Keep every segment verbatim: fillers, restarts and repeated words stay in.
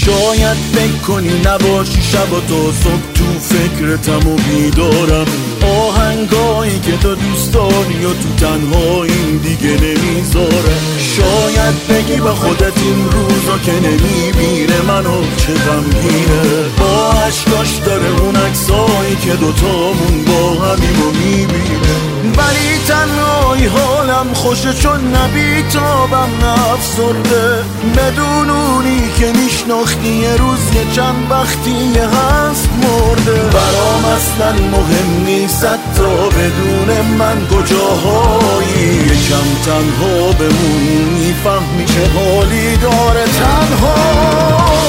شاید فکر کنی نباشی شب و تا صبح تو فکرتم و بیدارم، آهنگایی که تو دوست داری و تو تنهایی دیگه نمیذاره. شاید بگی با خودت این روزا که نمیبینه منو چه غمگینه، با عشقاش داره اون عکسایی که دوتامون با همیم و میبینه. ولی تنهایی حالم خوشه چون نبیتابم نفسرده، بدون اونی که میشناختی یه روز یه چند وقتی هست مرده. برام اصلا مهم نیست تا بدون من کجاهایی، یکم تنها بمون میفهمی چه حالی داره تنهایی.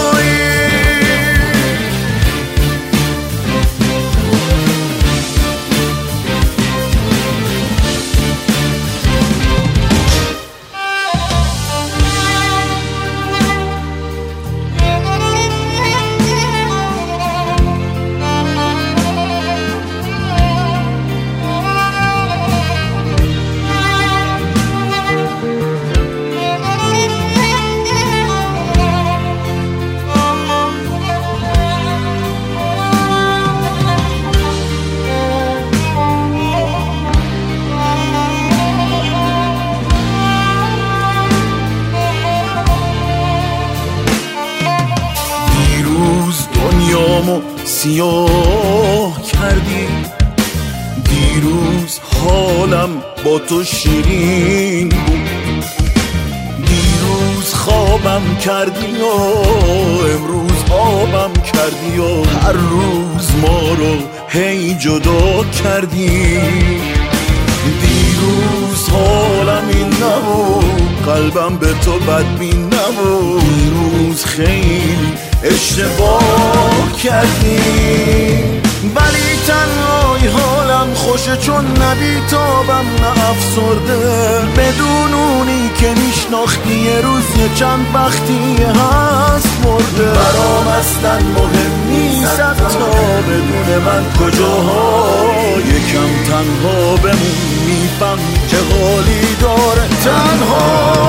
دنیامو سیاه کردی، دیروز حالم با تو شیرین بود، دیروز خوابم کردی و امروز آبم کردی و هر روز ما رو هی جدا کردی. دیروز حالم این نبود، قلبم به تو بدبین نبود، دیروز خیلی اشتباه کردی. ولی تنهایی حالم خوشه چون نبیتابم نه افسرده، بدون اونی که میشناختی یه روز یه چند وقتی هست مرده. برام اصلا مهم نیست تا بدون من کجاها، یکم تنها بمون میفهم چه حالی داره تنها.